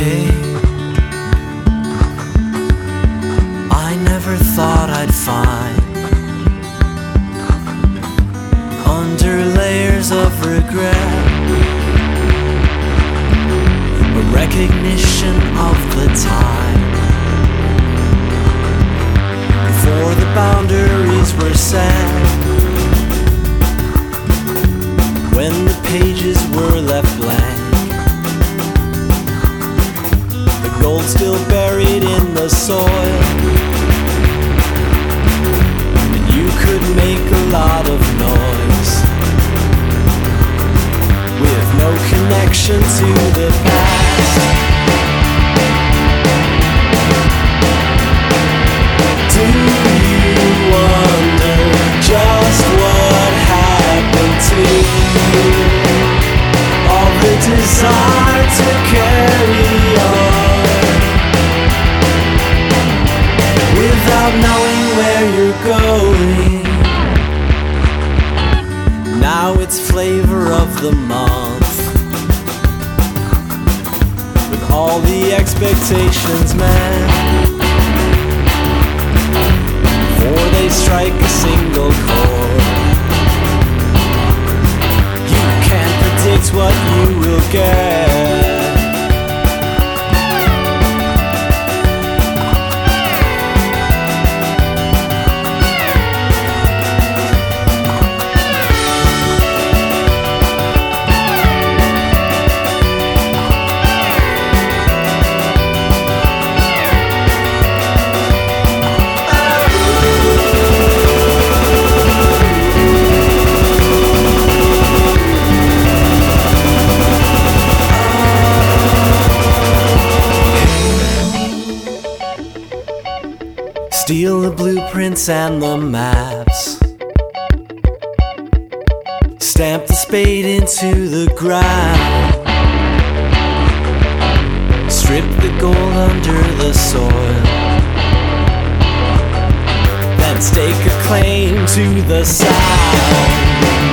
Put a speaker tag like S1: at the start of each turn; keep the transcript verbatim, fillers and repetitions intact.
S1: okay. I never thought I'd find under layers of regret a recognition of the time before the boundaries were set, when the pages were left blank, the gold still buried in the soil, and you could make a lot of noise with no connection to the past. Do you wonder just what happened to you? All the desire to carry on without knowing where you're going. Now it's flavor of the month, with all the expectations met, before they strike a single chord. You can't predict what you will get. Steal the blueprints and the maps, stamp the spade into the ground, strip the gold under the soil, then stake a claim to the sound.